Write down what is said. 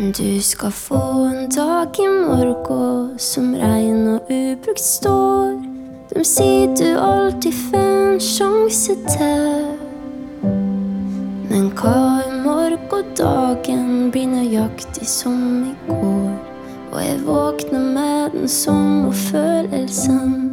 Du skal få en dag i morgen som regn og ubrukt står. De sier du alltid får en sjanse til. Men hva i morgendagen blir nøyaktig som i går? Og jeg våkner med den samme følelsen.